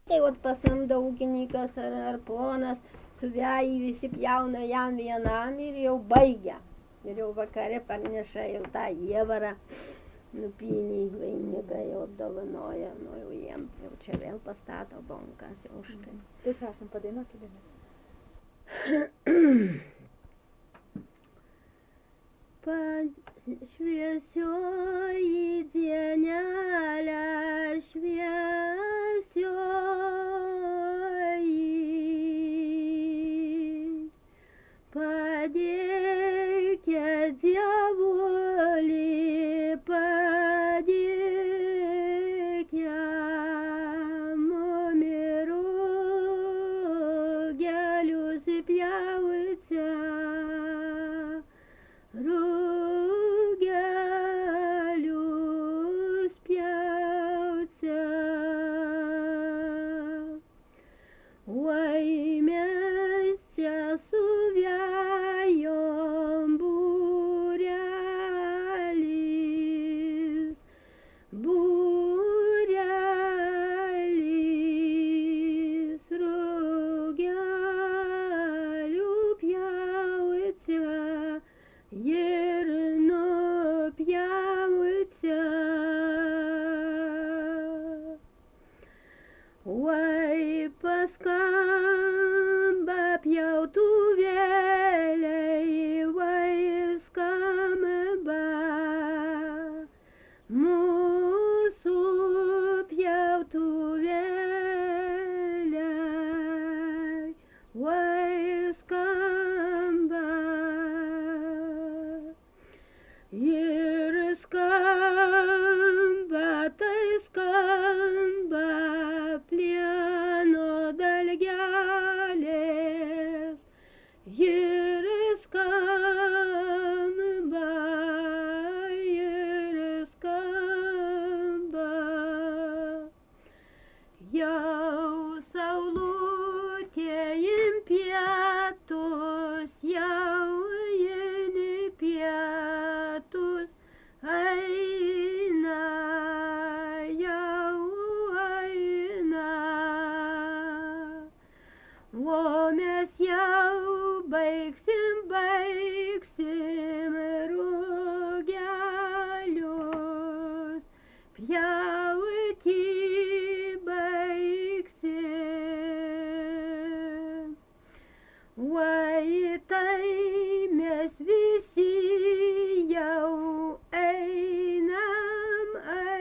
Tai vat pasamdo ūkininkas ar ponas, suvejai visi pjauna jam vienam ir jau baigia. Ir jau vakare parneša jau tą jievarą, nupynį vainigą jau apdovanoja, nu jau jiem, jau čia vėl pastato bonkas jau už tai. Tai prašom, padainuokite. Šviesioji dienelė, šviesioji, padėkė Dievulį, padėkė mum ir rugelius pjauti. Rugelius pjauti. Oi, mes čia suvejom būrelis, būrelis rugelių pjauti. Ir nupjauti. Oi, paskamba pjautuvėliai, oi, skamba mūsų pjautuvėliai, oi, skamba. Ir skamba, tai skamba plieno dalgelės. Ir skamba, jau saulutė im pietus, jau eini pietus, eina, jau eina. O mes jau baigsim rugelius pjauti, baigsim. Oi, tai mes visi jau einam,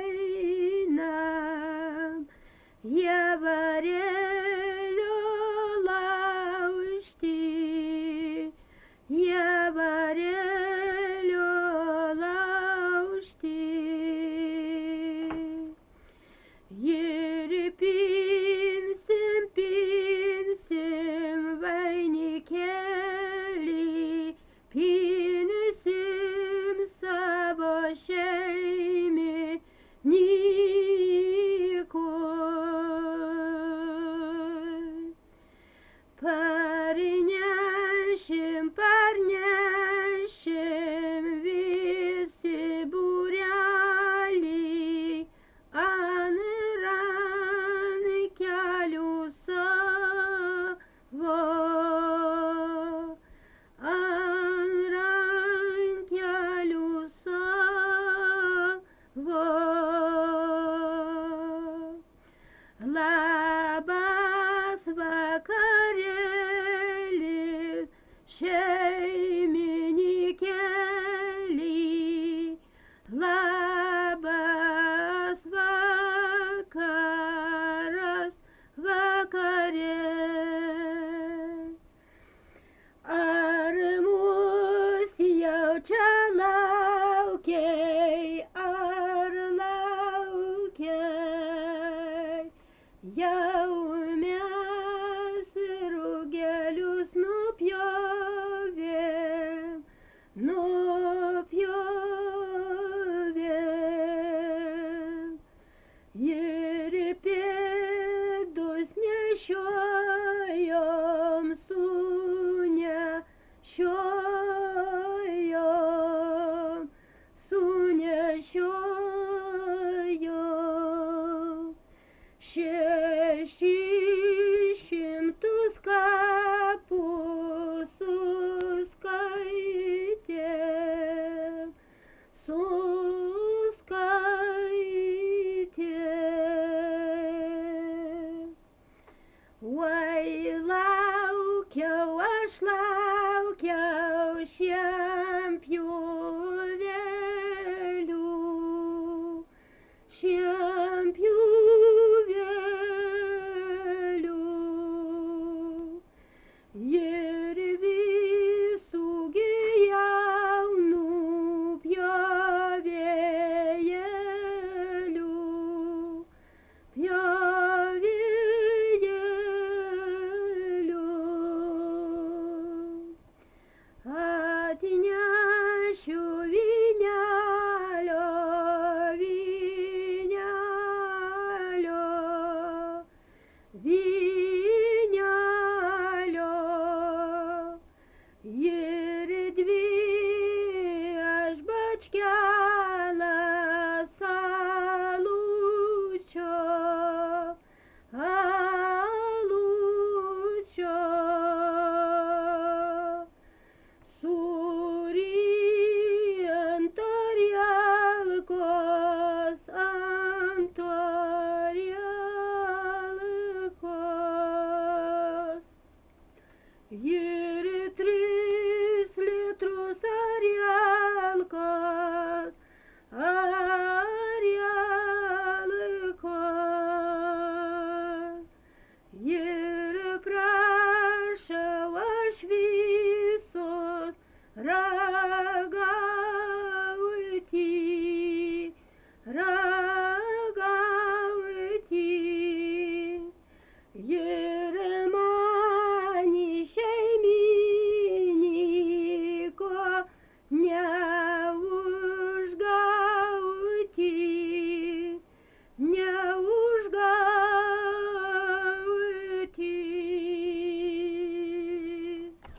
javarėlio laužti, javarėlio laužti. Ir pinsim vainikėlį, pinsim savo šeimininkui. Parnešim visi būrelį ant kelių savo, ant kelių savo. Labas vakarėlis, šeiminikėlį, labas vakaras, vakarė. Ar mus jau čia laukiai, ar laukiai, jau mes rugelius nupjovėm, ir pėdus nešiojom, sunešiojom, šeši šlapia